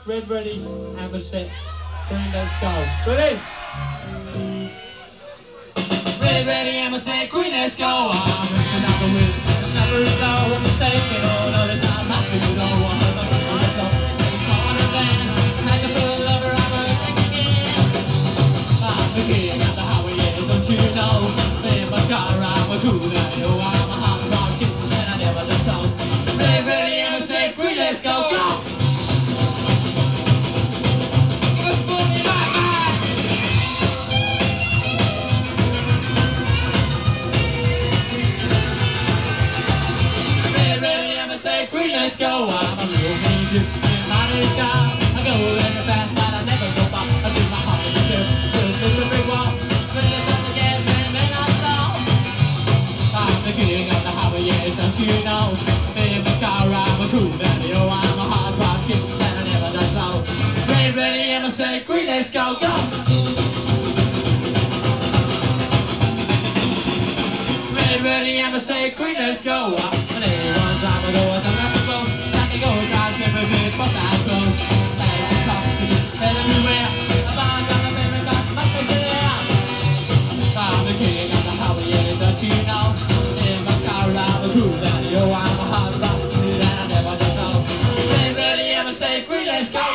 Red ready, hammer set. Green, let's go. Ready? Red ready, hammer set. Green, let's go. I'm mixing up the whip. It's never slow. I'm taking all of this time. I still don't want to know. It's not a band. Magic full lover, I'm a second again. I'm the king of the highway, yeah, don't you know? In my car, I'm a cool guy. Oh, I'm a hot rock kid, and I never done so. Red ready, hammer set. Green, let's go. Go! Green, let's go. I'm a real major in my new sky. I go very fast, but I never go by. I do my heart in the dirt, just a big wall. But it's up the gas and then I stall. I'm the king of the highway, yes, don't you know? In the car, I'm a cool daddy. Oh, I'm a hard rock kid, and I never done slow. Red ready, I'ma say green, let's go, go. Red ready, I'ma say green, let's go. And everyone's I'ma go with the rest of them. Sandy goes, guys, never been for that close. There's a coffee, everywhere. A bond on the baby, that's must be there. I'm the king of the highway, yeah, don't you know? In my car, I'm a cool daddy. Oh, I'm a hard rock kid, and I never done so. Red ready, I'ma say green, let's go.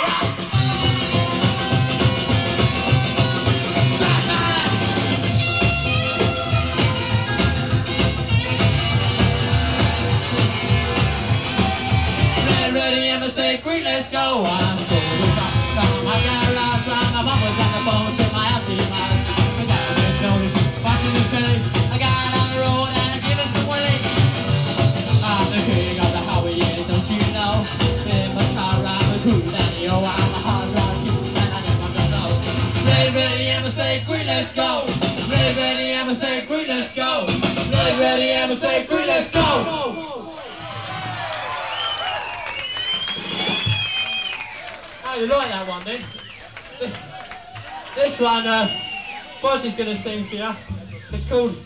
Say green, let's go. I'm so from my garage, round my mama's on the phone to my auntie. I got a bit notice, watching the train. I got on the road and I give it some way. I'm the king of the highway, yeah, don't you know? In my car, I'm a cool daddy. Oh, I'm a hard rock kid, and I never gonna know. Red ready, I'ma say green, let's go. Red ready, I'ma say green, let's go. Red ready, I'ma say green, let's go. Oh, you like that one then? This one, Buzz is going to sing for you. It's called